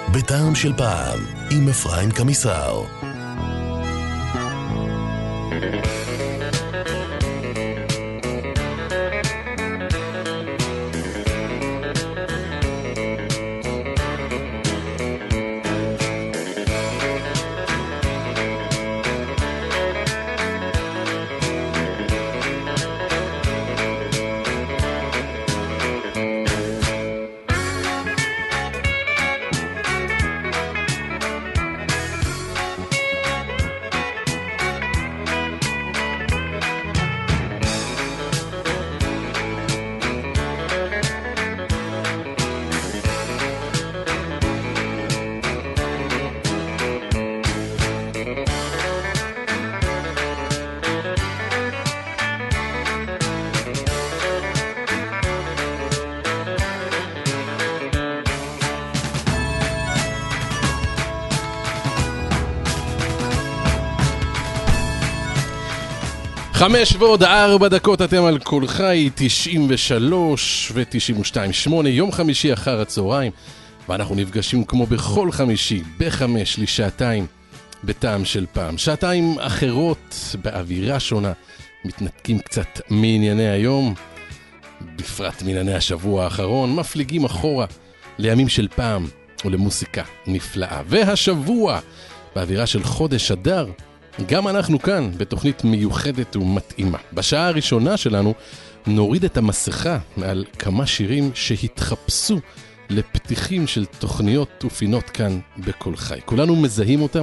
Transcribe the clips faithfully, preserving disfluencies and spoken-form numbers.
בטעם של פעם, עם אפרים קמיסר. חמש ועוד ארבע דקות אתם על כל חי, תשעים ושלוש ו-תשעים ושתיים שמונה, יום חמישי אחר הצהריים, ואנחנו נפגשים כמו בכל חמישי, בחמש לשעתיים, בטעם של פעם. שעתיים אחרות, באווירה שונה, מתנתקים קצת מענייני היום, בפרט מענייני השבוע האחרון, מפליגים אחורה לימים של פעם ולמוסיקה נפלאה. והשבוע, באווירה של חודש אדר, גם אנחנו כאן בתוכנית מיוחדת ומתאימה. בשעה הראשונה שלנו נוריד את המסכה מעל כמה שירים שהתחפשו לפתיחים של תוכניות ופינות כאן בכל חי. כולנו מזהים אותם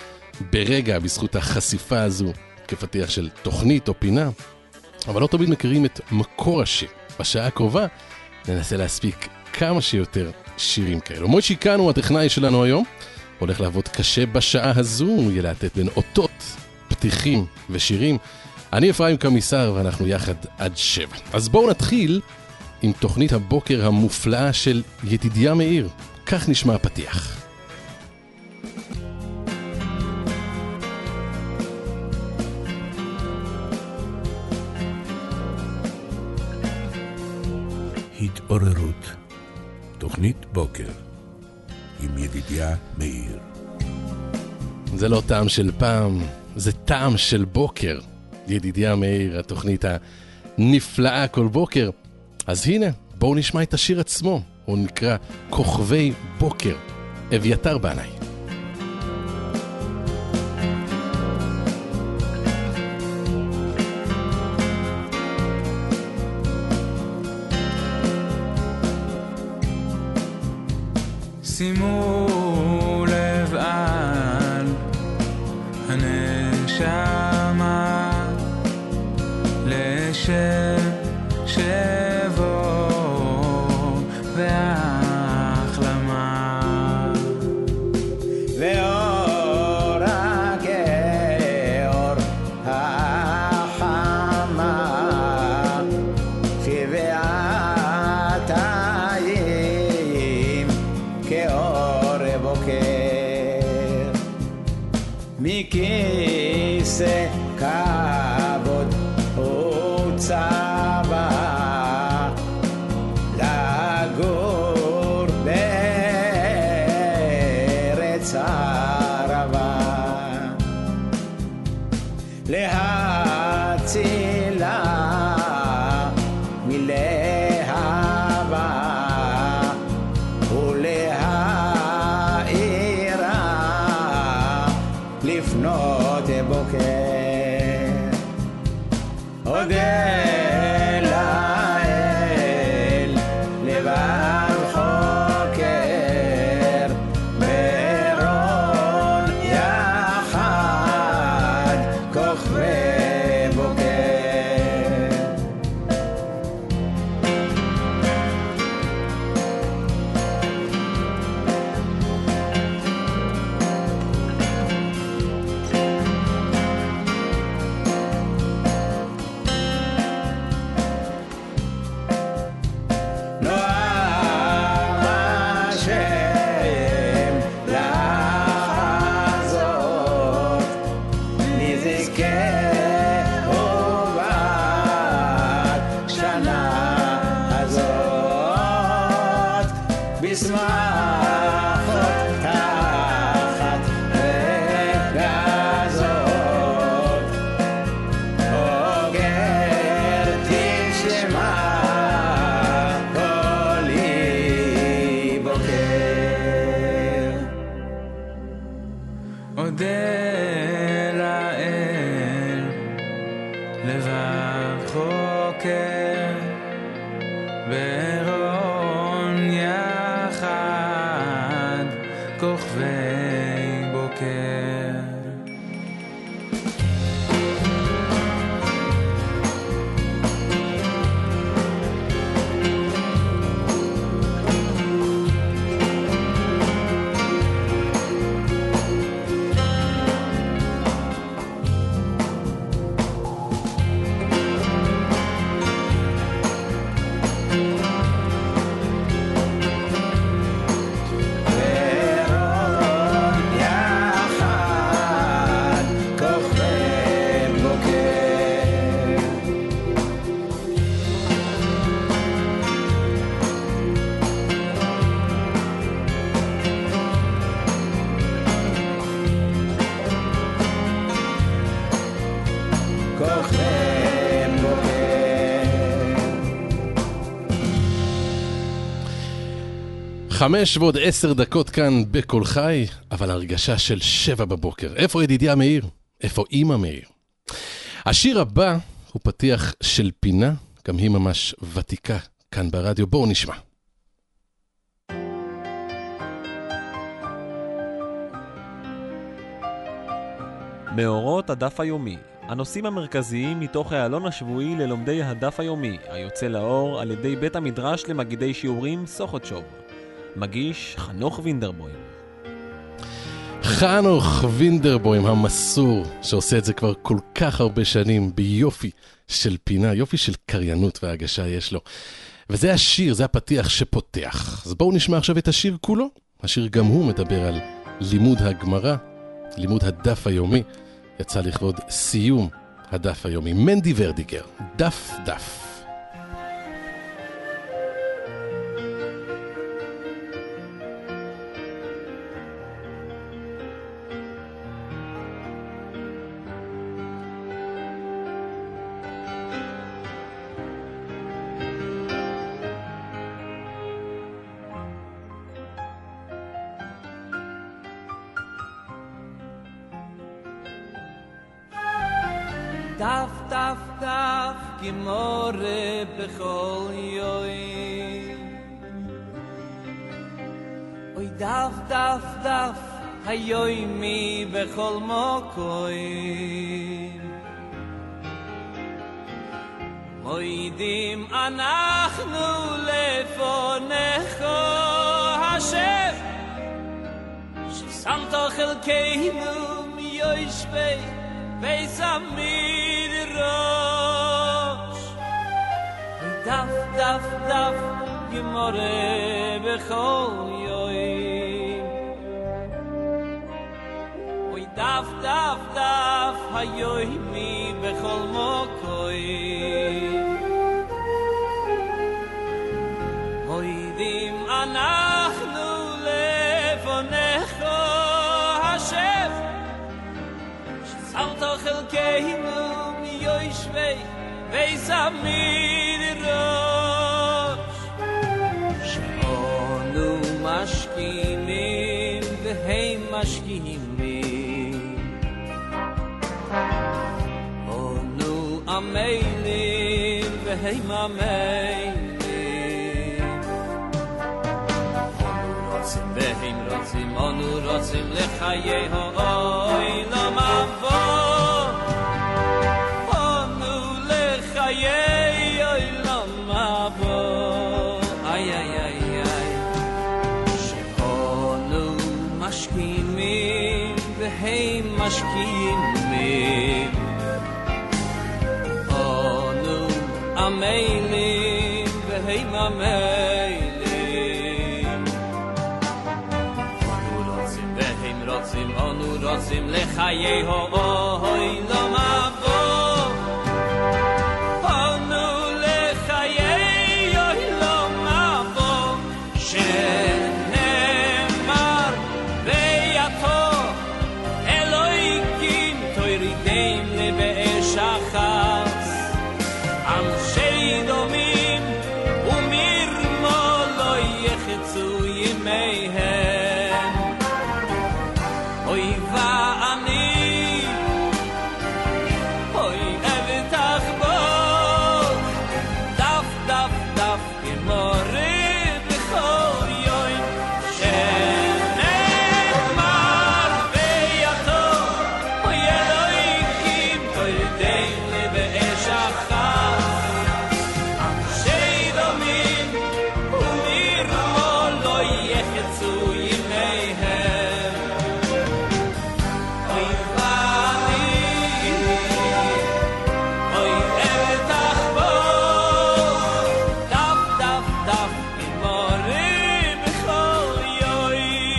ברגע בזכות החשיפה הזו כפתיח של תוכנית או פינה, אבל לא תמיד מכירים את מקור השיר. בשעה הקרובה ננסה להספיק כמה שיותר שירים כאלו. מוישי כאן הוא הטכנאי שלנו היום, הולך לעבוד קשה בשעה הזו, ילהטט בין אותות, פתיחים ושירים. אני אפרים קמיסר ואנחנו יחד עד שבע. אז בואו נתחיל עם תוכנית הבוקר המופלאה של ידידיה מאיר. כך נשמע הפתיח. התעוררות, תוכנית בוקר עם ידידיה מאיר. זה לא טעם של פעם, זה טעם של בוקר. ידידיה מאיר, התוכנית הנפלאה כל בוקר. אז הנה, בואו נשמע את השיר עצמו. הוא נקרא כוכבי בוקר, אביתר בנאי. שימו לב על הנשמה לשם שבו והחלמה ואור הגאור החמה שבעתיים כאור בוקר מכיסא כבוד וצבא לגור בארץ ערבה להצילה מלהבה ולהאירה לפנות בוקר אודה לאל לבב חוקר ברון יחד כוכבי בוקר בשמחות ברון יחד כוכבי בוקר. חמש ועוד עשר דקות כאן בכל חי, אבל הרגשה של שבע בבוקר. איפה ידידיה מאיר? איפה אמא מאיר? השיר הבא הוא פתיח של פינה, גם היא ממש ותיקה כאן ברדיו. בואו נשמע. מאורות הדף היומי, הנושאים המרכזיים מתוך העלון השבועי ללומדי הדף היומי, היוצא לאור על ידי בית המדרש למגידי שיעורים סוחוטשוב. מגיש חנוך וינדרבוים. חנוך וינדרבוים המסור, שעושה את זה כבר כל כך הרבה שנים ביופי של פינה, יופי של קריינות והגשה יש לו. וזה השיר, זה הפתיח שפותח. אז בואו נשמע עכשיו את השיר כולו. השיר גם הוא מדבר על לימוד הגמרא, לימוד הדף היומי. יצא לכבוד סיום הדף היומי. מנדי ורדיגר, דף דף. דף דף דף גמורה בכל יום אוי דף דף דף היומי בכל מקום מוידים אנחנו לפונך השם ששמת חלקנו מיושבי ויסמיר ראש דף דף דף גמורה בכל יום אוי דף דף דף היומי בכל מקום מוידים אנחנו לפונך השם שמת חלקנו מיושבי ויסמיר ראש שאנו משכימים והם משכימים אנו עמלים והם עמלים אנו רוצים והם רוצים אנו רוצים לחיי העולם הבא אנו לחיי העולם הבא איי איי איי איי שאנו משכימים והם משכימים אנו עמלים והם עמלים אנו רוצים והם רוצים אנו רוצים לחיי העולם הבא אנו לחיי העולם הבא שנאמר ביתו אלוהיקים תורידם לבאש החץ אנשי דומים ומרמו לא יחצו ימיהם אוי ואני דף דף כמורה בכל יום שנאמר ביתו אוי אלוהים תוידי לבאש אחת שידומים ומרמו לא יחצו ימיהם אוי ואני אוי אבטח בו דף דף דף כמורה בכל יום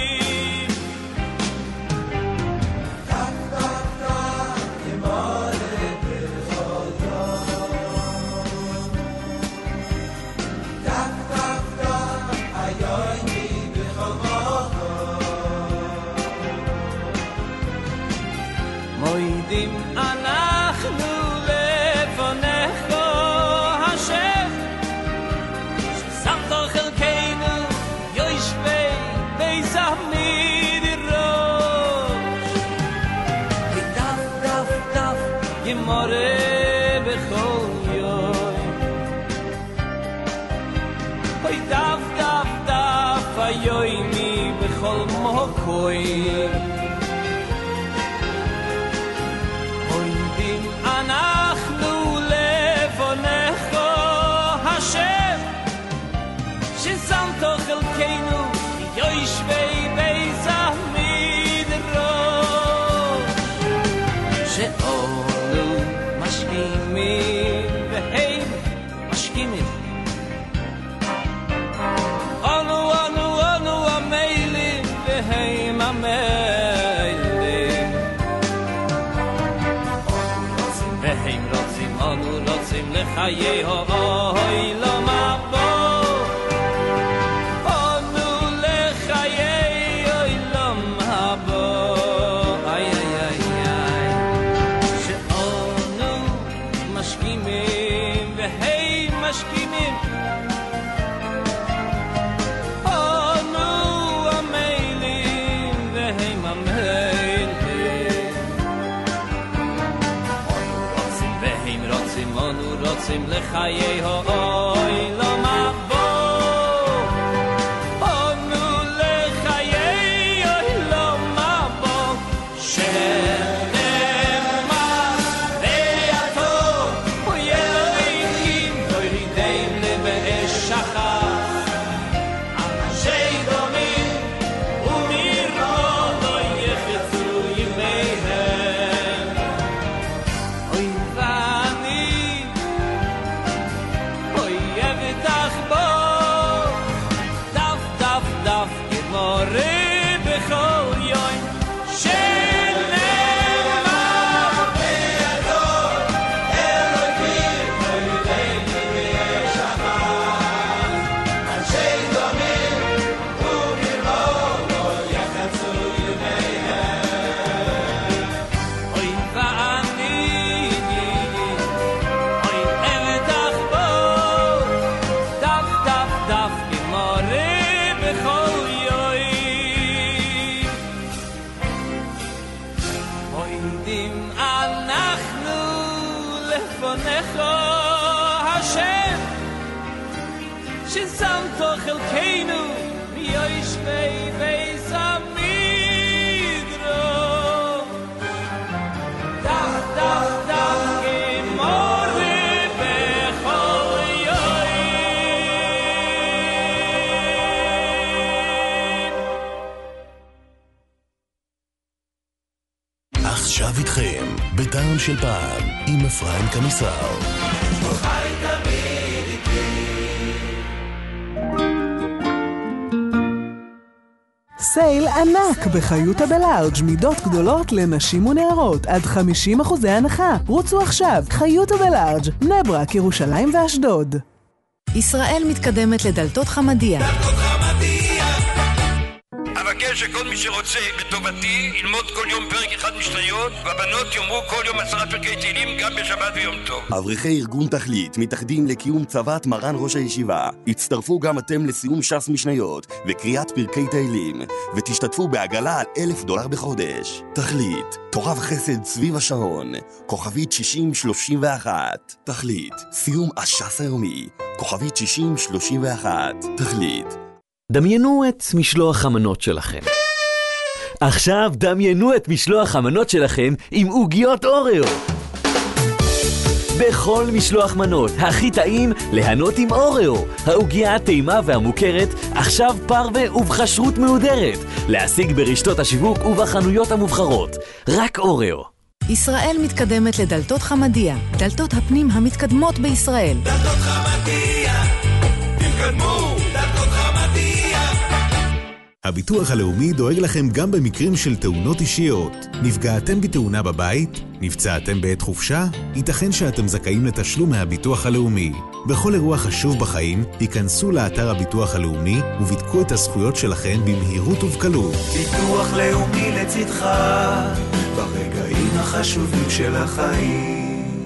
מוידים אנחנו לפניך השם ששמת חלקנו יושבי בייס המדרוש ודף דף דף גמורה בכל יום אוי דף דף דף היומי בכל מוקוים עומדים אנחנו לפניך השם ששמת חלקנו יושבי בייס המדרוש שאנו משכימים והם משכימים אנו אנו אנו המיילים והם המיילים והם רוצים אנו רוצים לחיי העולם הבא אנו לחיי העולם הבא איי איי איי איי שאנו משכימים והם משכימים אנו המיילים והם המיילים והם רוצים אנו רוצים לחיי העולם הבא אנו לחיי העולם הבא שנאמר ביתו אוי אלוהים תורידם לבאש אחת אנשי דומים ומרמו לא יחצו ימיהם אוי ואני אוי אבטח בו דף דף דף גמורה בכל יום שנאמר ביתו אלוהים תורידם לבאש אחת אנשי דומים ומרמו לא יחצו ימיהם אוי ואני אוי אבטח בו דף דף דף גמורה בכל יום מוידים אנחנו לפניך השם ששמת חלקנו יושבי בייס המדרוש דף דף דף גמורה בכל יום עכשיו איתכם, בטעם של פעם, עם אפרים קמיסר. סייל ענק בחיותה בלארג' מידות גדולות לנשים ונערות עד חמישים אחוזי הנחה. רוצו עכשיו, חיותה בלארג' בני ברק, ירושלים ואשדוד. ישראל מתקדמת לדלתות חמדיה. דלתות חמדיה. מבקש שכל מי שרוצה בטובתי ילמוד כל יום פרק אחד משניות, והבנות יאמרו כל יום עשרה פרקי תהילים גם בשבת ויום טוב. אברכי ארגון תכלית מתאחדים לקיום צוות מרן ראש הישיבה. הצטרפו גם אתם לסיום ש"ס משניות וקריאת פרקי תהילים, ותשתתפו בעגלה על אלף דולר בחודש. תכלית, תורה וחסד סביב השעון, כוכבית שישים שלושים ואחת. תכלית, סיום הש"ס היומי, כוכבית שישים שלושים ואחת. תכלית. דמיינו את משלוח המנות שלכם. עכשיו דמיינו את משלוח המנות שלכם עם עוגיות אוריו. בכל משלוח מנות הכי טעים ליהנות עם אוריו, העוגיה הטעימה והמוכרת, עכשיו פרווה ובחשרות מהודרת, להשיג ברשתות השיווק ובחנויות המובחרות. רק אוריו. ישראל מתקדמת לדלתות חמדיה, דלתות הפנים המתקדמות בישראל. דלתות חמדיה, תתקדמו, דלתות חמדיה. הביטוח הלאומי דואג לכם גם במקרים של תאונות אישיות. נפגעתם בתאונה בבית? נפצעתם בעת חופשה? ייתכן שאתם זכאים לתשלום מהביטוח הלאומי. בכל אירוע חשוב בחיים, היכנסו לאתר הביטוח הלאומי ובדקו את הזכויות שלכם במהירות ובקלות. ביטוח לאומי לצדך ברגעים החשובים של החיים.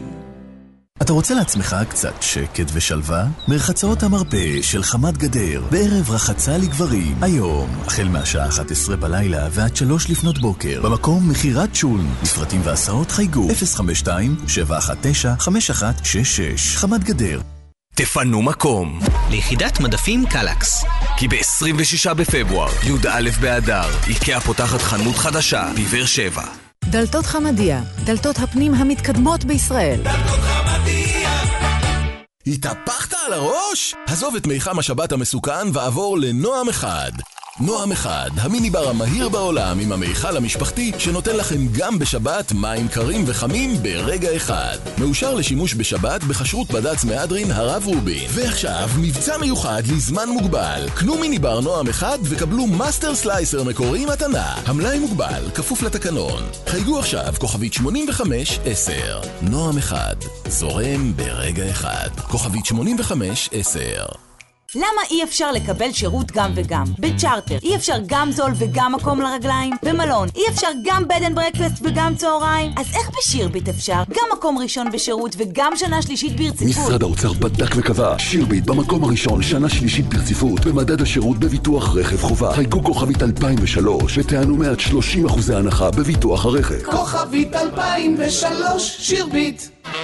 אתה רוצה לעצמך קצת שקט ושלווה? מרחצאות המרפא של חמת גדר בערב רחצה לגברים. היום, החל מהשעה אחת עשרה בלילה ועד שלוש לפנות בוקר, במקום מחירת שול. מפרטים והסעות חייגו אפס חמש שתיים שבע אחת תשע חמש אחת שש שש. חמת גדר. תפנו מקום ליחידת מדפים קלקס, כי ב-עשרים ושישה בפברואר, י"א באדר, איקאה פותחת חנות חדשה בבאר שבע. דלתות חמדיה, דלתות הפנים המתקדמות בישראל. דלתות חמדיה. התהפכת על הראש? עזוב את מיחם השבת המסוכן ועבור לנועם אחד. נועם אחד, המיניבר המהיר בעולם עם המיכל המשפחתי שנותן לכם גם בשבת מים קרים וחמים ברגע אחד. מאושר לשימוש בשבת בחשרות בד"ץ מהדרין הרב רובין. ועכשיו מבצע מיוחד לזמן מוגבל. קנו מיניבר נועם אחד וקבלו מאסטר סלייסר מקורי מתנה. המלאי מוגבל, כפוף לתקנון. חייגו עכשיו כוכבית שמונים וחמש עשר. נועם אחד, זורם ברגע אחד. כוכבית שמונים וחמש עשר. למה אי אפשר לקבל שירות גם וגם? בצ'ארטר אי אפשר גם זול וגם מקום לרגליים? במלון אי אפשר גם בד אנד ברקפסט וגם צהריים? אז איך בשירביט אפשר? גם מקום ראשון בשירות וגם שנה שלישית ברציפות. משרד האוצר בדק וקבע, שירביט במקום הראשון שנה שלישית ברציפות במדד השירות בביטוח רכב חובה. חייגו כוכבית אלפיים ושלוש ותענו מעט שלושים אחוזי הנחה בביטוח הרכב. כוכבית אלפיים ושלוש שירביט.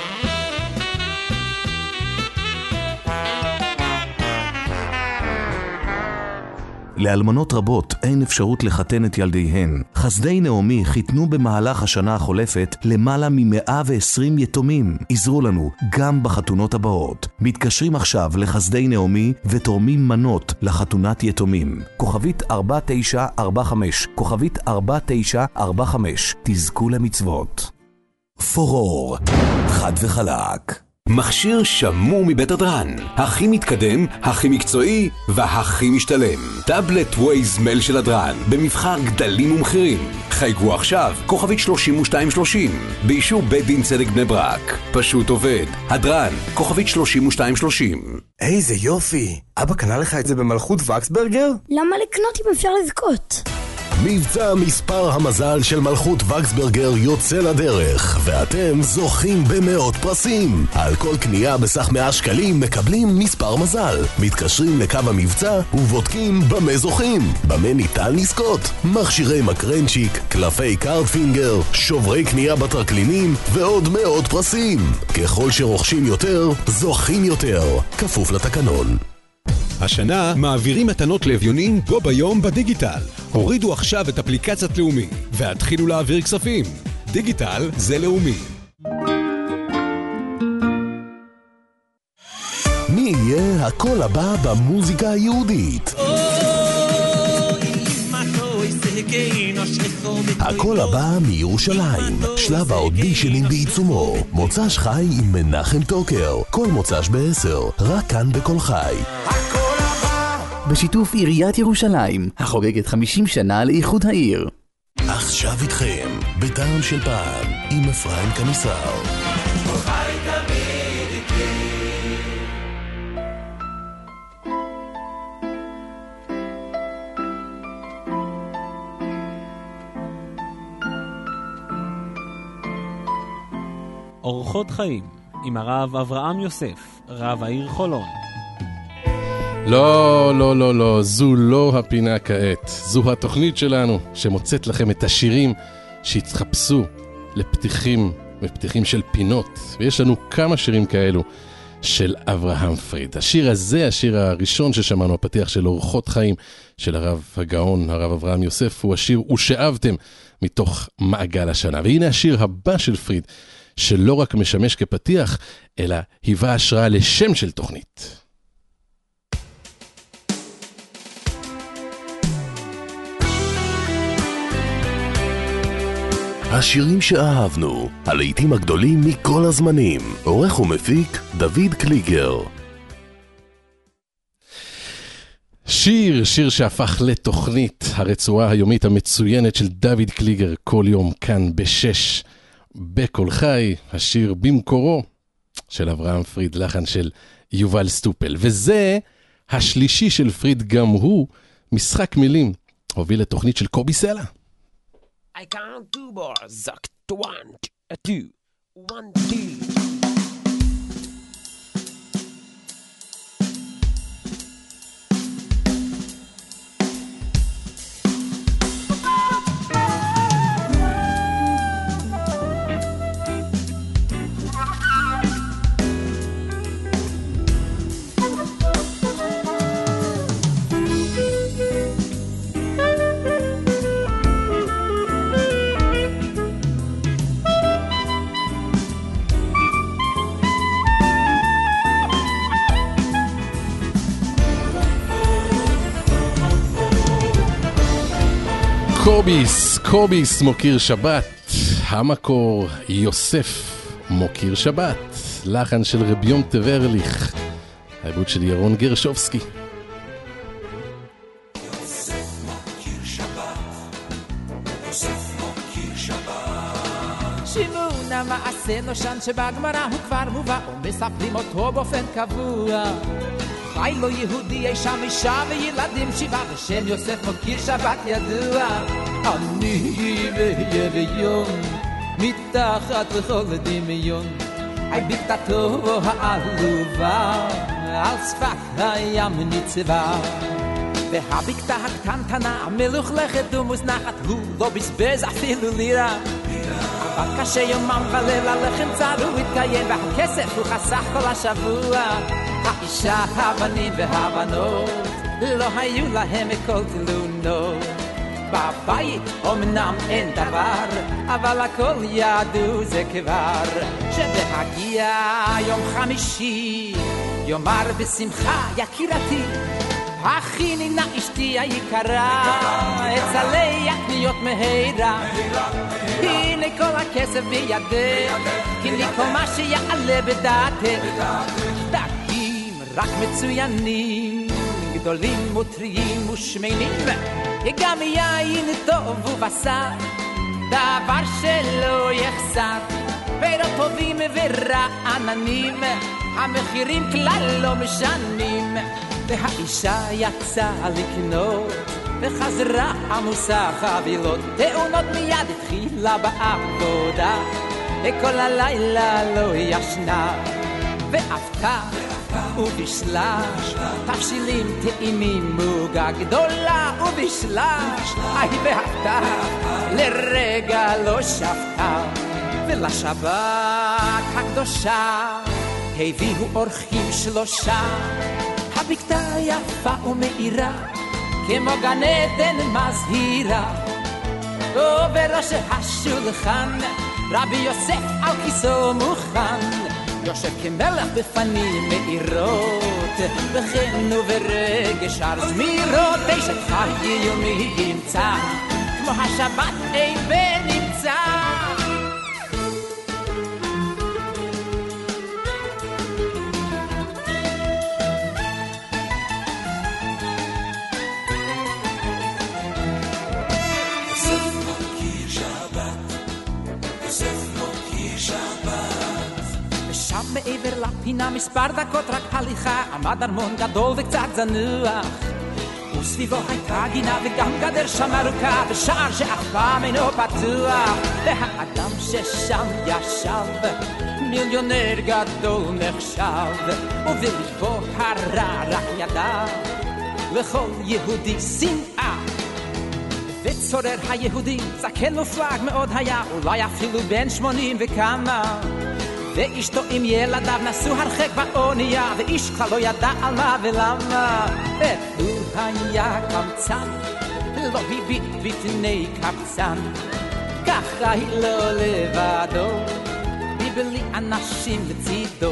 לאלמנות רבות אין אפשרות לחתן את ילדיהן. חסדי נעמי חיתנו במהלך השנה החולפת למעלה מ-מאה ועשרים יתומים. עזרו לנו גם בחתונות הבאות. מתקשרים עכשיו לחסדי נעמי ותורמים מנות לחתונת יתומים. כוכבית ארבע תשע ארבע חמש, כוכבית ארבע תשע ארבע חמש. תזכו למצוות. פורור, חד וחלק. מכשיר שמור מבית הדרן, הכי מתקדם, הכי מקצועי והכי משתלם. טאבלט ווייז מייל של הדרן, במבחר גדלים ומחירים. חייגו עכשיו, כוכבית שלושים ושתיים שלושים, באישור בית דין צדק בני ברק. פשוט עובד. הדרן, כוכבית שלושים ושתיים שלושים. איזה יופי, אבא קנה לך את זה במלכות וקסברגר? למה לקנות אם אפשר לזכות? מבצע מספר המזל של מלכות וקסברגר יוצא לדרך, ואתם זוכים במאות פרסים. על כל קנייה בסך מאה שקלים מקבלים מספר מזל. מתקשרים לקו המבצע ובודקים במה זוכים. במה ניתן לזכות? מכשירי מקרנצ'יק, קלפי קארדפינגר, שוברי קנייה בטרקלינים ועוד מאות פרסים. ככל שרוכשים יותר, זוכים יותר. כפוף לתקנון. השנה מעבירים מתנות לאביונים בו ביום בדיגיטל. הורידו עכשיו את אפליקציית לאומי והתחילו להעביר כספים. דיגיטל זה לאומי. מי יהיה הקול הבא במוזיקה היהודית? הקול הבא מירושלים, שלב האודישנים בעיצומו. מוצ"ש חי עם מנחם טוקר, כל מוצ"ש בעשר, רק כאן בכל חי. בשיתוף עיריית ירושלים, החוגגת חמישים שנה לאיחוד העיר. עכשיו איתכם, בטעם של פעם, עם אפרים קמיסר. אורחות חיים עם הרב אברהם יוסף, רב העיר חולון. לא, לא, לא, לא, זו לא הפינה כעת. זו התוכנית שלנו שמוצאת לכם את השירים שהתחפשו לפתיחים ופתיחים של פינות. ויש לנו כמה שירים כאלו של אברהם פריד. השיר הזה, השיר הראשון ששמענו, הפתיח של אורחות חיים של הרב הגאון, הרב אברהם יוסף, הוא השיר ושאבתם מתוך מעגל השנה. והנה השיר הבא של פריד, שלא רק משמש כפתיח, אלא היווה השראה לשם של תוכנית. השירים שאהבנו, הלהיטים הגדולים מכל הזמנים. עורך ומפיק דוד קליגר. שיר, שיר שהפך לתוכנית הרצועה היומית המצוינת של דוד קליגר כל יום כאן בשש בכל חי. השיר במקורו של אברהם פריד, לחן של יובל סטופל. וזה השלישי של פריד, גם הוא משחק מילים, הוביל לתוכנית של קובי סלע. I count two bars, zack, one, two, one, two. קוביס, קוביס מוקיר שבת, המקור יוסף מוקיר שבת, לחן של רב יום טברליך, העיבוד של ירון גרשובסקי. יוסף מוקיר שבת, יוסף מוקיר שבת. שימון המעשה נושן שבגמרא הוא כבר מובא, ומספרים אותו באופן קבוע. חי לו יהודי אי שם אישה וילדים שבעה, ושם יוסף מוקיר שבת ידוע. אני בהיריון מתחת לכל דמיון, אי בקתתו העלובה על שפת הים ניצבה. והבקתה הקטנטנה המלוכלכת ומוזנחת, הוא לא בזבז אפילו לירה. אבל קשה יומם וליל הלחם צר הוא התקיים, והכסף הוא חסך כל השבוע. האישה, הבנים והבנות לא היו להם כל תלונות. בבית אמנם אין דבר, אבל הכל ידעו זה כבר, שבהגיע יום חמישי יאמר בשמחה יקירתי, הכיני נא אשתי היקרה אצלי הקניות מהירה. הנה כל הכסף בידך, קני כל מה שיעלה בדעתך. דקים רק מצוינים, גדולים וטריים ושמנים, גם יין טוב ובשר, דבר שלא יחסר. פירות טובים ורעננים, המחירים כלל לא משנים. והאישה יצאה לקנות וחזרה עמוסה חבילות, תאונות מיד התחילה בעבודה, כל הלילה לא ישנה. ואפתה ובישלה תבשילים טעימים, מוגה גדולה ובישלה, אי ואפתה לרגע לא שפטה. ולשבת הקדושה הביאו אורחים שלושה, הבקתה יפה ומאירה כמו גן עדן מזהירה. ובראש השולחן רבי יוסף על כיסו מוכן, יושב כמלך בפנים מאירות, וכן וברגש הר זמירות. אשת חיי יומי ימצא כמו השבת אין ונמצא. מעבר לפינה מספר דקות רק הליכה, עמד ארמון גדול וקצת זנוח, וסביבו הייתה גינה וגם גדר שם ארוכה, ושער שאף פעם אינו פתוח. והאדם ששם ישב מיליונר גדול נחשב, ובלבו הרע רק ידע, לכל יהודי שנאה. וצורר היהודי זקן מופלג מאוד היה, אולי אפילו בן שמונים וכמה, ואשתו עם ילדיו נסו הרחק באונייה, ואיש כלל לא ידע על מה ולמה. והוא היה קמצן, לא הביט בפני קבצן, ככה היא לא לבדו, בלי אנשים לצידו.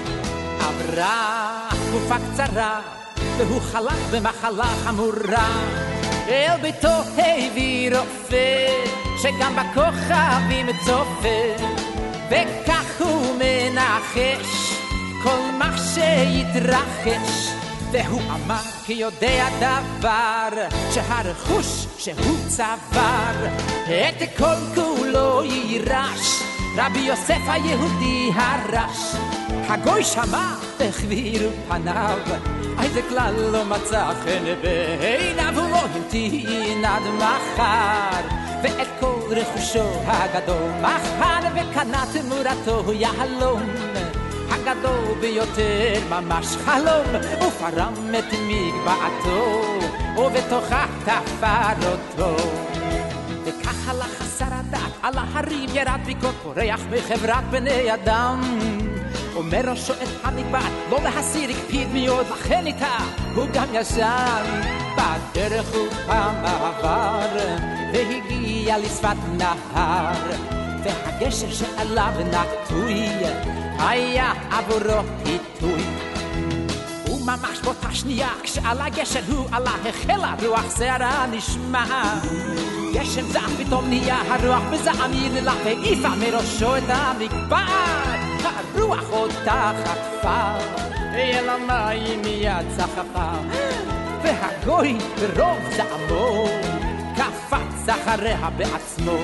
עברה תקופה קצרה, והוא חלה במחלה חמורה, אל ביתו הביא רופא, שגם בכוכבים צופה, וכך הוא מנחש כל מה שיתרחש. והוא אמר כי יודע דבר, שהרכוש שהוא צבר את כל כולו יירש, רבי יוסף היהודי הרש. הגוי שמע החבירו פניו, איזה כלל לא מצא חן בעיניו, הוא לא המתין עד מחר, ואת כל רכושו הגדול מכר, וקנה תמורתו יהלום הגדול ביותר, ממש חלום, ופרם את מגבעתו, ובתוכה תפר אותו. וכך הלך חסר הדעת, על ההרים ירד ביקות, פורח בחברת בני אדם, אומר ראשו את המגבעת, לא להסיר, הקפיד מאוד, לכן איתה הוא גם ישן. בדרך הוא פעם עבר, והגיע לשפת נהר, והגשר שעליו נטוי היה עבורו פיתוי. וממש באותה שנייה כשעל הגשר הוא עלה, החלה רוח שערה נשמע, גשם זעם פתאום נהיה הרוח בזעם יללה, והעיפה מראשו את המגבעת. הרוח אותה חטפה, אל המים מיד צחפה, והגוי ברוב זעמו קפץ אחריה בעצמו.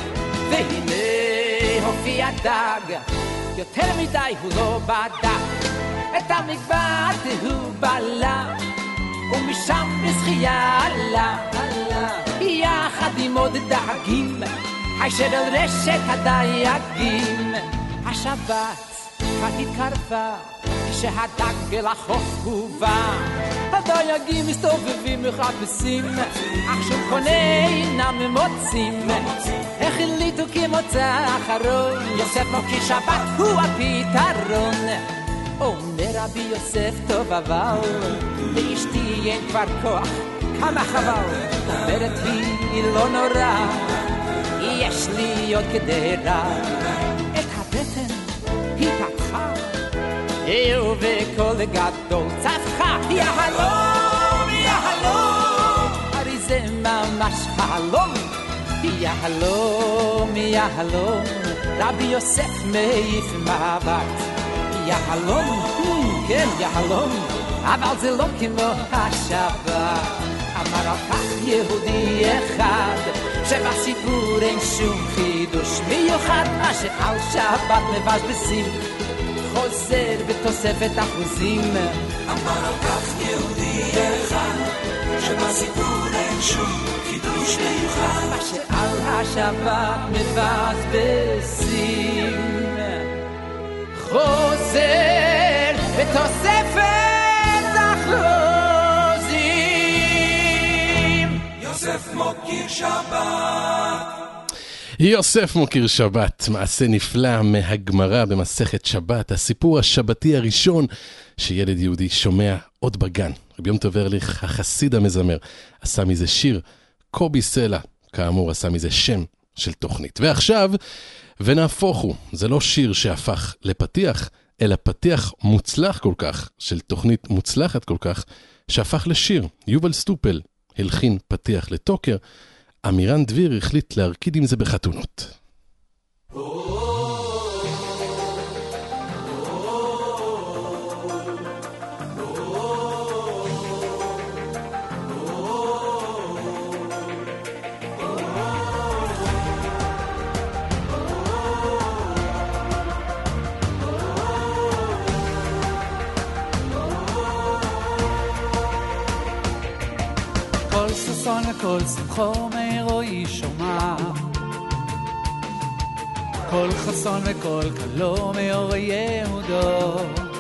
והנה הופיע דג, יותר מדי הוא לא בדק, את המגבעת הוא בלה, ומשם בשחייה עלה, יחד עם עוד דגים, הישר אל רשת הדייגים. השבת התקרבה, כשהדג אל החוף הובא, הדייגים מסתובבים מחפשים, אך שום קונה אינם מוצאים. החליטו כמוצא אחרון, יוסף מוקיר שבת הוא הפתרון. אומר רבי יוסף טוב אבל, לאשתי אין כבר כוח, כמה חבל. אומרת היא לא נורא, יש לי עוד קדרה. את הבטן היא פתחה, ובקול גדול צפחה, יהלום, יהלום, הרי זה ממש חלום. יהלום, יהלום, רבי יוסף מעיף מבט. יהלום, כן יהלום, אבל זה לא כמו השבת. אמר על כך יהודי אחד, שבסיפור אין שום חידוש מיוחד, מה שעל שבת מבזבזים חוזר בתוספת אחוזים. אמר על כך יהודי אחד, שבסיפור אין שום חידוש מיוחד, מה שעל השבת מבזבזים חוזר בתוספת אחוזים. יוסף מוקיר שבת, יוסף מוקיר שבת, מעשה נפלא מהגמרא במסכת שבת, הסיפור השבתי הראשון שילד יהודי שומע עוד בגן. רבי יום טוב ארליך, החסיד המזמר, עשה מזה שיר, קובי סלע, כאמור עשה מזה שם של תוכנית. ועכשיו, ונהפוך הוא, זה לא שיר שהפך לפתיח, אלא פתיח מוצלח כל כך, של תוכנית מוצלחת כל כך, שהפך לשיר. יובל סטופל הלחין פתיח לטוקר, אמירן דביר החליט להרקיד עם זה בחתונות. כל שמחו מאירועי שומע, כל חסון וכל קלו מאור יהודו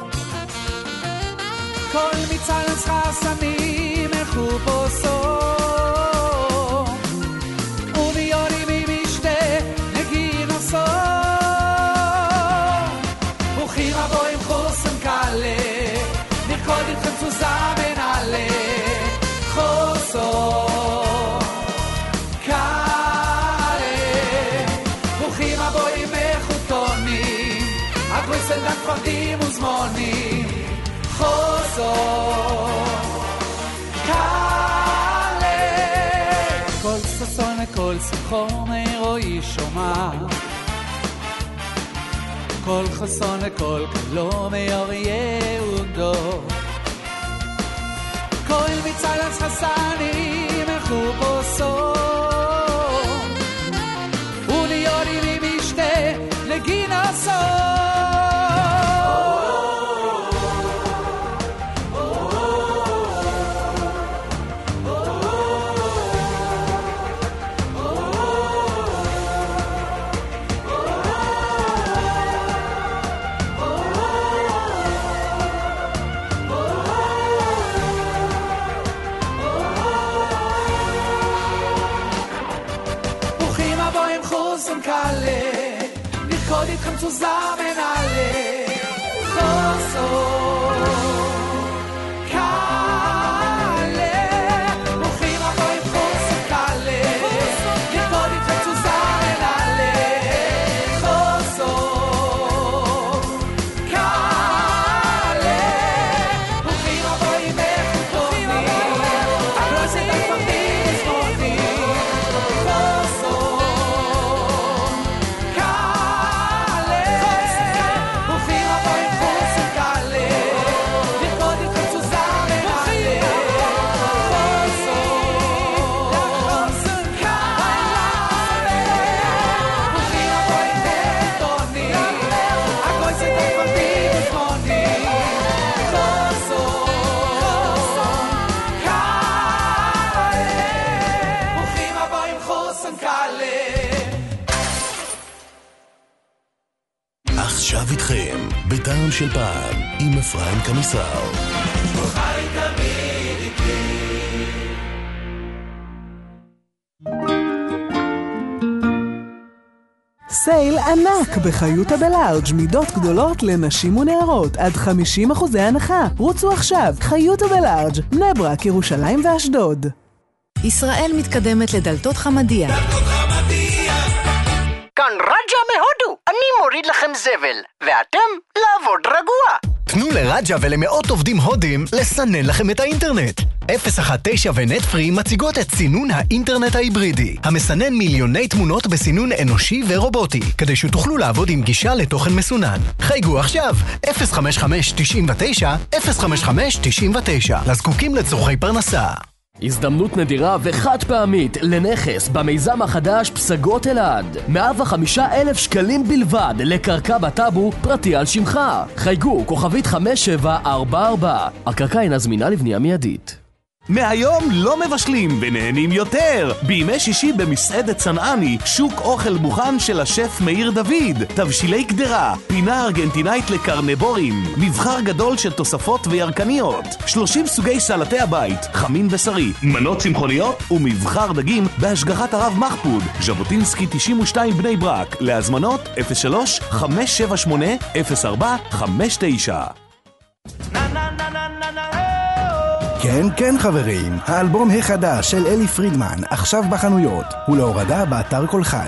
כל מצלם חסמים מחופוסו וביוני ממשתה נגינוסו ברוכים הבואים חוסן קלה נרקוד איתכם צוזמן עלה חוסו הגויסן דן פרדים וזמונים חוזו קלה כל ששון וכל שמחו מאירועי שומע כל חסון וכל קלו מאור יהודו כל מצלץ חסנים מחופוסו וליוני ממשתה לגינוסו נרקוד איתכם צוזמן עלה חוסו קלה ברוכים הבואים חוסו קלה נרקוד איתכם צוזמן עלה חוסו קלה ברוכים הבואים מחותונים הגלוסת הפרדים וזמונים חוסו עכשיו איתכם, בטעם של פעם, עם אפרים קמיסר. חי תמיד איתי. סייל ענק בחיותה בלארג' מידות גדולות לנשים ונערות עד חמישים אחוזי הנחה. רוצו עכשיו, חיותה בלארג' בני ברק, ירושלים ואשדוד. ישראל מתקדמת לדלתות חמדיה. כאן רג'ה מהודו, אני מוריד לכם זבל, ואתם לעבוד רגוע. תנו לרג'ה ולמאות עובדים הודים לסנן לכם את האינטרנט. אפס אחת תשע ונטפרי מציגות את סינון האינטרנט ההיברידי, המסנן מיליוני תמונות בסינון אנושי ורובוטי, כדי שתוכלו לעבוד עם גישה לתוכן מסונן. חייגו עכשיו, אפס חמש חמש תשעים ותשע, אפס חמש חמש תשעים ותשע, לזקוקים לצורכי פרנסה. הזדמנות נדירה וחד פעמית לנכס במיזם החדש פסגות אלעד. מאה וחמישה אלף שקלים בלבד לקרקע בטאבו פרטי על שמך. חייגו כוכבית חמש שבע ארבע ארבע. הקרקע אינה זמינה לבנייה מיידית. מהיום לא מבשלים ונהנים יותר. בימי שישי במסעדת צנעני, שוק אוכל מוכן של השף מאיר דוד. תבשילי קדרה, פינה ארגנטינאית לקרנבורים, מבחר גדול של תוספות וירקניות, שלושים סוגי סלטי הבית, חמין בשרי, מנות צמחוניות ומבחר דגים בהשגחת הרב מחפוד. ז'בוטינסקי תשעים ושתיים בני ברק. להזמנות אפס שלוש חמש שבע שמונה אפס ארבע חמש תשע. כן, כן חברים, האלבום החדש של אלי פרידמן עכשיו בחנויות, ולהורדה באתר כל חי.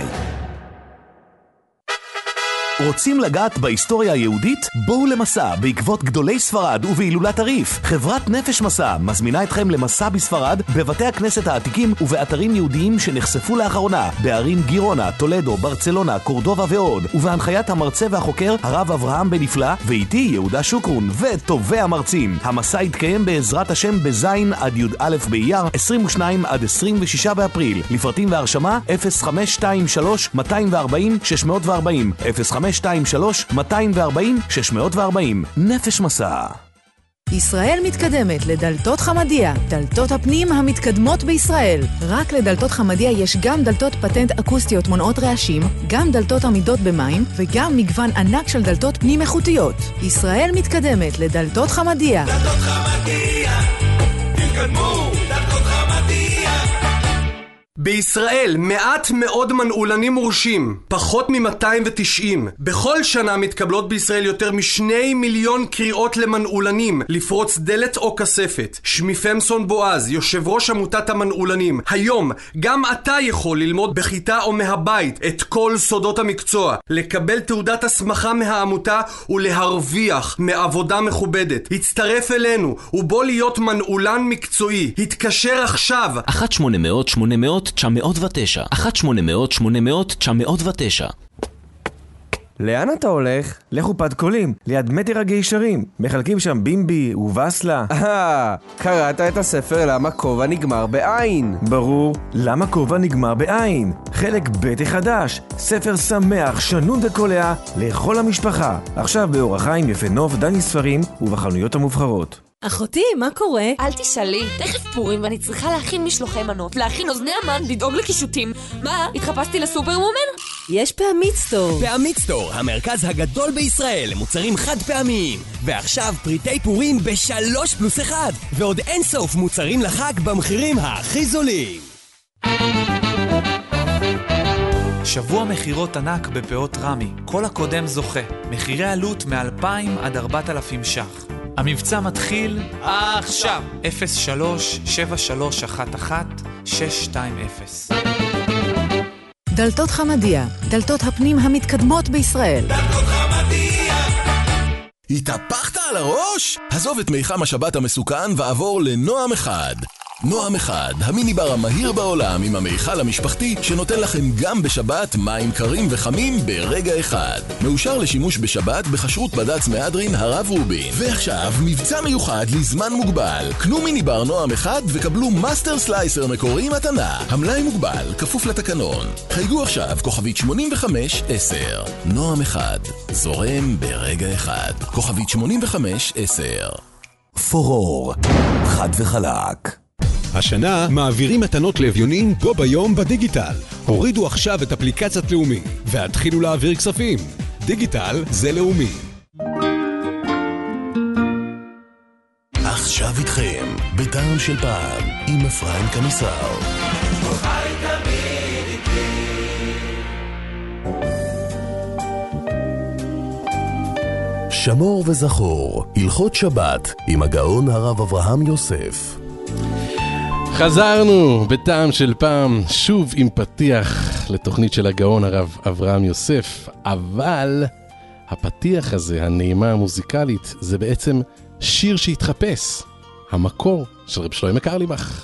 רוצים לגעת בהיסטוריה היהודית? בואו למסע בעקבות גדולי ספרד ובהילולת הריף. חברת נפש מסע מזמינה אתכם למסע בספרד, בבתי הכנסת העתיקים ובאתרים יהודיים שנחשפו לאחרונה, בערים גירונה, טולדו, ברצלונה, קורדובה ועוד, ובהנחיית המרצה והחוקר הרב אברהם בן נפלא, ואיתי יהודה שוקרון וטובי המרצים. המסע יתקיים בעזרת השם בזין עד י"א באייר, עשרים ושניים עד עשרים ושישה באפריל. לפרטים והרשמה אפס חמש שתיים שלוש שתיים ארבע שש ארבע אפס חמש שתיים שלוש שתיים ארבע שש ארבע. נפש מסע. ישראל מתקדמת לדלתות חמדיה, דלתות הפנים המתקדמות בישראל. רק לדלתות חמדיה יש גם דלתות פטנט אקוסטיות מונעות רעשים, גם דלתות עמידות במים וגם מגוון ענק של דלתות פנים איכותיות. ישראל מתקדמת לדלתות חמדיה. דלתות חמדיה, תתקדמו, דלתות חמדיה. בישראל מעט מאוד מנעולנים מורשים, פחות מ-מאתיים ותשעים. בכל שנה מתקבלות בישראל יותר משני מיליון קריאות למנעולנים, לפרוץ דלת או כספת. שמי פמסון בועז, יושב ראש עמותת המנעולנים. היום גם אתה יכול ללמוד בכיתה או מהבית את כל סודות המקצוע, לקבל תעודת הסמכה מהעמותה ולהרוויח מעבודה מכובדת. הצטרף אלינו ובוא להיות מנעולן מקצועי. התקשר עכשיו אחת שמונה מאות שמונה מאות תשע מאות ותשע אחת שמונה מאות שמונה מאות תשע מאות ותשע. לאן אתה הולך? לחופת קולים, ליד מטר הגיישרים. מחלקים שם בימבי ובסלה. אה, קראת את הספר למה כובע נגמר בעין. ברור, למה כובע נגמר בעין. חלק ב' החדש, ספר שמח, שנון וקולע לכל המשפחה. עכשיו באור החיים, יפה נוף, דני ספרים ובחנויות המובחרות. אחותי, מה קורה? אל תשאלי, תכף פורים ואני צריכה להכין משלוחי מנות, להכין אוזני אמן, לדאוג לקישוטים. מה? התחפשתי לסופרוומן? יש פעמית סטור. פעמית סטור, המרכז הגדול בישראל למוצרים חד פעמיים. ועכשיו פריטי פורים בשלוש פלוס אחד. ועוד אין סוף מוצרים לחג במחירים הכי זולים. שבוע מחירות ענק בפאות רמי. כל הקודם זוכה. מחירי עלות מ-אלפיים עד ארבעת אלפים ש"ח. המבצע מתחיל עכשיו. אפס שלוש שבע שלוש אחת אחת שש שתיים אפס. דלתות חמדיה, דלתות הפנים המתקדמות בישראל. דלתות חמדיה. התהפכת על הראש? עזוב את מיחם השבת המסוכן ועבור לנועם אחד. נועם אחד, המיניבר המהיר בעולם עם המיכל המשפחתי שנותן לכם גם בשבת מים קרים וחמים ברגע אחד. מאושר לשימוש בשבת בחשרות בד"ץ מהדרין הרב רובין. ועכשיו מבצע מיוחד לזמן מוגבל. קנו מיניבר נועם אחד וקבלו מאסטר סלייסר מקורי מתנה. המלאי מוגבל, כפוף לתקנון. חייגו עכשיו כוכבית שמונים וחמש עשר. נועם אחד, זורם ברגע אחד. כוכבית שמונים וחמש עשר. פורור, חד וחלק. השנה מעבירים מתנות לאביונים בו ביום בדיגיטל. הורידו עכשיו את אפליקציית לאומי והתחילו להעביר כספים. דיגיטל זה לאומי. עכשיו איתכם, בטעם של פעם, עם אפרים קמיסר. שמור וזכור, הלכות שבת, עם הגאון הרב אברהם יוסף. חזרנו בטעם של פעם, שוב עם פתיח לתוכנית של הגאון הרב אברהם יוסף, אבל הפתיח הזה, הנעימה המוזיקלית, זה בעצם שיר שהתחפש, המקור של רב שלמה קרליבך.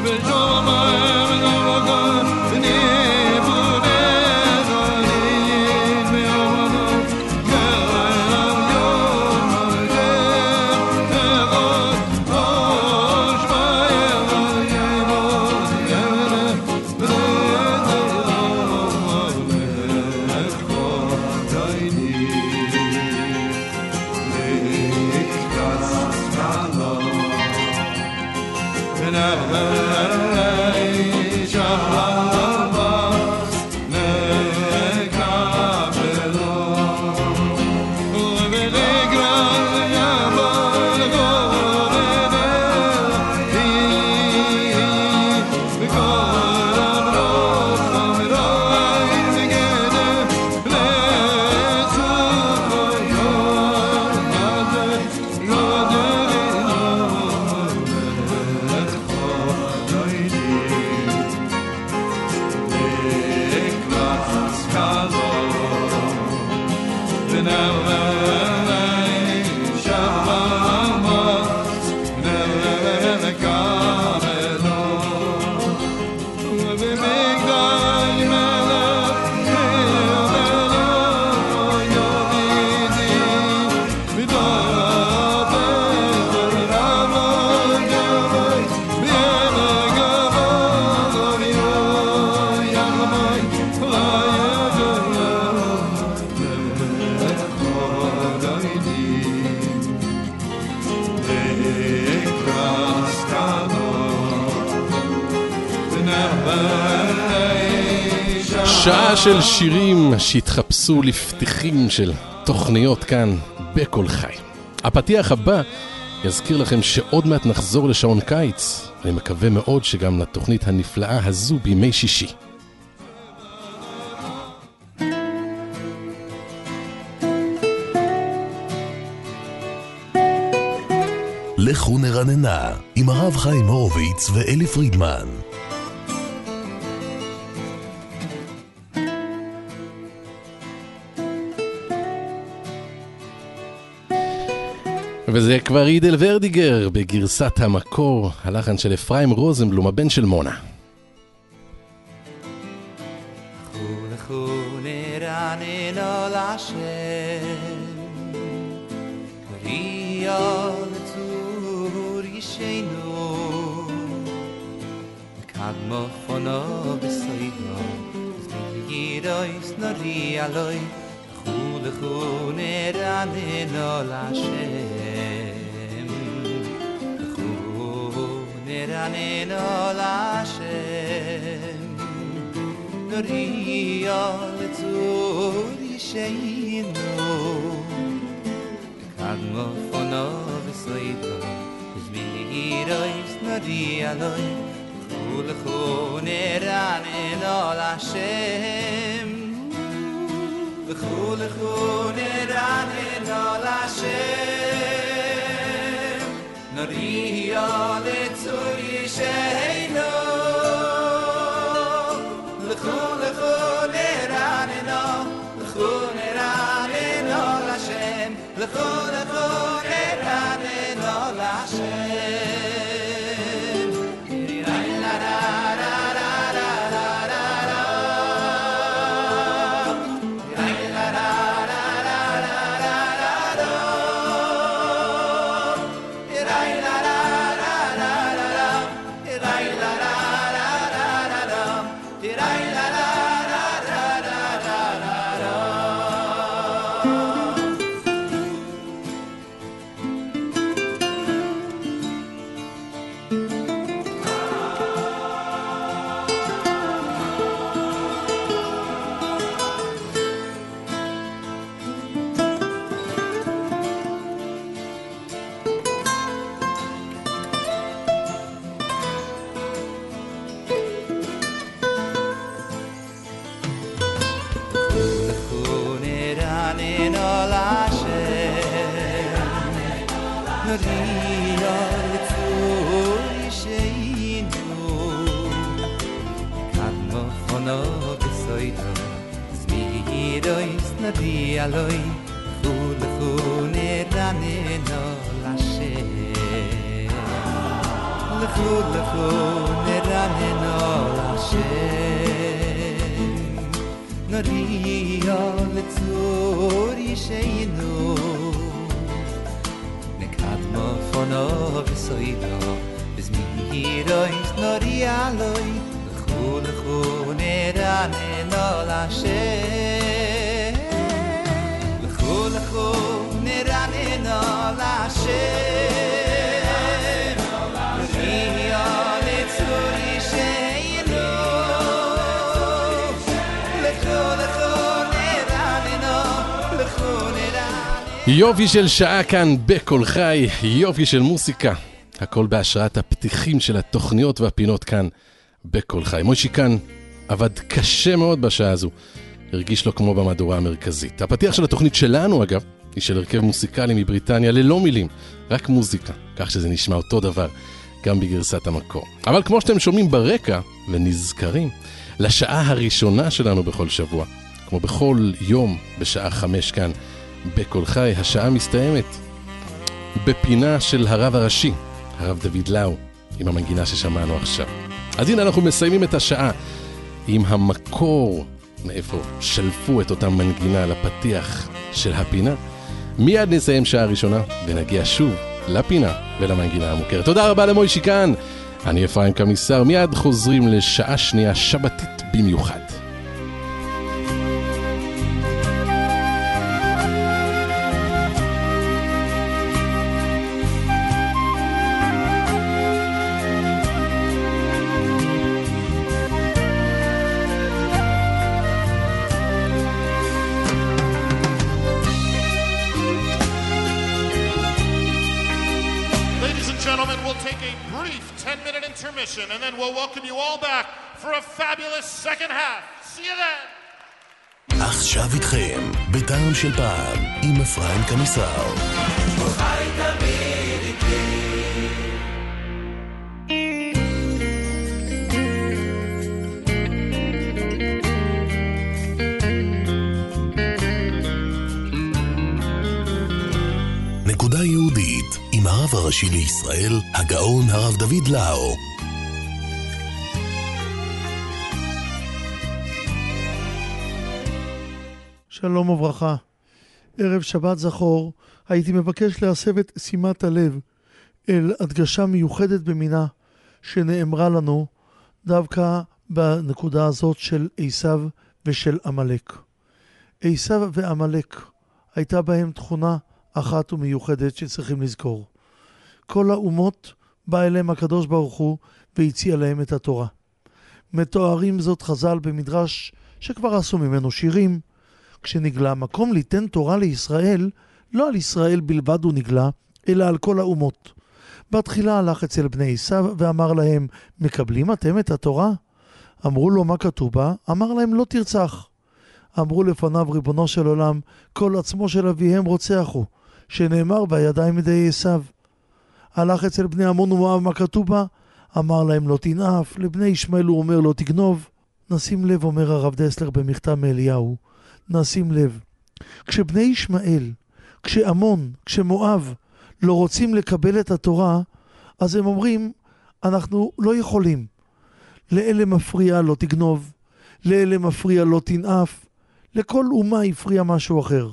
Never שעה של שירים שהתחפשו לפתיחים של תוכניות כאן בכל חי. הפתיח הבא יזכיר לכם שעוד מעט נחזור לשעון קיץ. אני מקווה מאוד שגם לתוכנית הנפלאה הזו בימי שישי. לכו נרננה עם הרב חיים הורוביץ ואלי פרידמן. וזה כבר אידל ורדיגר בגרסת המקור, הלחן של אפרים רוזנבלום, הבן של מונה. לכו לכו נרננה להשם, קריאה לצור ישנו, קדמו פונו בסוידו, ידויס נורי אלוי, לכו לכו נרננה להשם. Neraneno Lashem Noria Letzuri Sheinu Kadmo Fono V'Soito Zmirois Noria Loi Lechu Neraneno Lashem Lechu Lechu Neraneno Lashem Noria Letzuri Sheinu Lechu Lechu Neraneno Lechu Neraneno Lashem Lechu Lechu Neraneno Lashem La la la la la la la la La la la la la la la la Aloi Chul Chul Neraneno Lashem Chul Chul Neraneno Lashem Noria Letzur Yisheinu Nekadmo Fono V'Soido V'Zmirois Noria Aloi Chul Chul Neraneno Lashem Lechu Neraneno Lashem Noria Letzuri Sheinu Lechu Lechu Neraneno Lechu Neraneno. יופי של שעה כאן בכל חי, יופי של מוסיקה, הכל בהשראת הפתיחים של התוכניות והפינות כאן בכל חי. מוישי כאן עבד קשה מאוד בשעה הזו, הרגיש לו כמו במהדורה המרכזית. הפתיח של התוכנית שלנו, אגב, היא של הרכב מוסיקלי מבריטניה ללא מילים, רק מוזיקה, כך שזה נשמע אותו דבר, גם בגרסת המקור. אבל כמו שאתם שומעים ברקע ונזכרים, לשעה הראשונה שלנו בכל שבוע, כמו בכל יום בשעה חמש כאן, בכל חי, השעה מסתיימת בפינה של הרב הראשי, הרב דוד לאו, עם המנגינה ששמענו עכשיו. אז הנה אנחנו מסיימים את השעה עם המקור, מאיפה שלפו את אותה מנגינה לפתיח של הפינה. מיד נסיים שעה ראשונה ונגיע שוב לפינה ולמנגינה המוכרת. תודה רבה למוישי כאן, אני אפרים קמיסר, מיד חוזרים לשעה שנייה שבתית במיוחד. And then we'll welcome you all back for a fabulous second half. See you then. עכשיו איתכם, בטעם של פעם, עם אפרים קמיסר. חי תמיד איתי. נקודה יהודית, עם הרב הראשי לישראל, הגאון הרב דוד לאו. שלום וברכה. ערב שבת זכור, הייתי מבקש להסב את שימת הלב אל הדגשה מיוחדת במינה שנאמרה לנו דווקא בנקודה הזאת של עשיו ושל עמלק. עשיו ועמלק הייתה בהם תכונה אחת ומיוחדת שצריכים לזכור. כל האומות בא אליהם הקדוש ברוך הוא והציע להם את התורה. מתוארים זאת חז"ל במדרש שכבר עשו ממנו שירים, כשנגלה מקום ליתן תורה לישראל, לא על ישראל בלבד הוא נגלה, אלא על כל האומות. בתחילה הלך אצל בני עשיו ואמר להם, מקבלים אתם את התורה? אמרו לו, מה כתוב בה? אמר להם, לא תרצח. אמרו לפניו, ריבונו של עולם, כל עצמו של אביהם רוצח הוא, שנאמר בידיים ידי עשיו. הלך אצל בני עמון ומואב, מה כתוב בה? אמר להם, לא תנאף. לבני ישמעאל הוא אומר, לא תגנוב. נשים לב, אומר הרב דסלר במכתב מאליהו, נשים לב, כשבני ישמעאל, כשעמון, כשמואב לא רוצים לקבל את התורה, אז הם אומרים, אנחנו לא יכולים. לאלה מפריע לא תגנוב, לאלה מפריע לא תנאף, לכל אומה יפריע משהו אחר.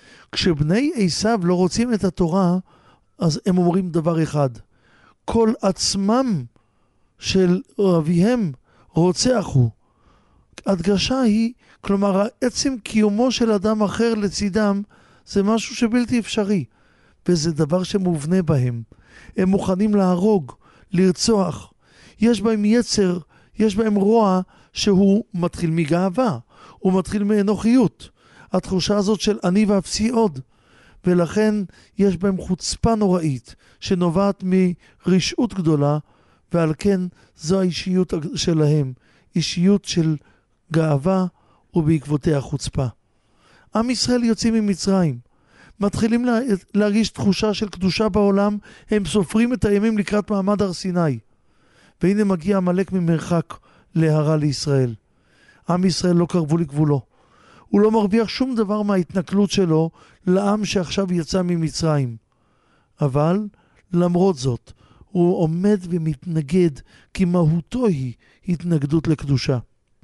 כשבני עשיו לא רוצים את התורה, אז הם אומרים דבר אחד, כל עצמם של אביהם רוצח הוא. הדגשה היא, כלומר, עצם קיומו של אדם אחר לצידם, זה משהו שבלתי אפשרי, וזה דבר שמובנה בהם. הם מוכנים להרוג, לרצוח. יש בהם יצר, יש בהם רוע שהוא מתחיל מגאווה, הוא מתחיל מאנוכיות. התחושה הזאת של אני ואפסי עוד. ולכן יש בהם חוצפה נוראית, שנובעת מרשעות גדולה, ועל כן זו האישיות שלהם, אישיות של גאווה ובעקבותיה חוצפה. עם ישראל יוצאים ממצרים, מתחילים לה, להרגיש תחושה של קדושה בעולם, הם סופרים את הימים לקראת מעמד הר סיני. והנה מגיע עמלק ממרחק להרה לישראל. עם ישראל לא קרבו לגבולו. הוא לא מרוויח שום דבר מההתנכלות שלו לעם שעכשיו יצא ממצרים. אבל למרות זאת, הוא עומד ומתנגד, כי מהותו היא התנגדות לקדושה.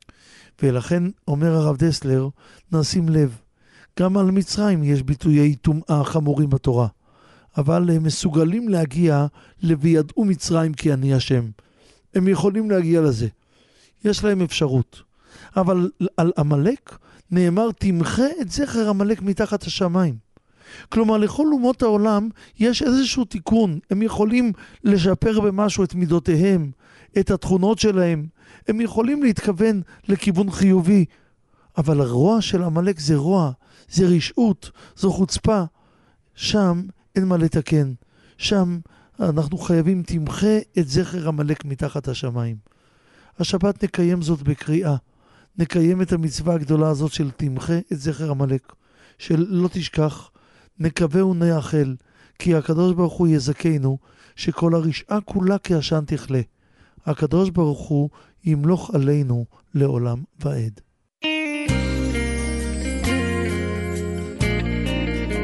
ולכן אומר הרב דסלר, נשים לב, גם על מצרים יש ביטויי טומאה חמורים בתורה, אבל הם מסוגלים להגיע ל"וידעו מצרים כי אני השם". הם יכולים להגיע לזה. יש להם אפשרות. אבל על עמלק נאמר, תמחה את זכר עמלק מתחת השמיים. כלומר, לכל אומות העולם יש איזשהו תיקון. הם יכולים לשפר במשהו את מידותיהם, את התכונות שלהם. הם יכולים להתכוון לכיוון חיובי. אבל הרוע של עמלק זה רוע, זה רשעות, זו חוצפה. שם אין מה לתקן. שם אנחנו חייבים תמחה את זכר עמלק מתחת השמיים. השבת נקיים זאת בקריאה. נקיים את המצווה הגדולה הזאת של תמחה את זכר עמלק. של לא תשכח, נקווה ונייחל, כי הקדוש ברוך הוא יזכנו, שכל הרשעה כולה כעשן תכלה. הקדוש ברוך הוא ימלוך עלינו לעולם ועד.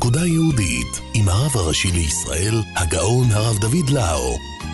נקודה יהודית עם הרב הראשי לישראל, הגאון הרב דוד לאו.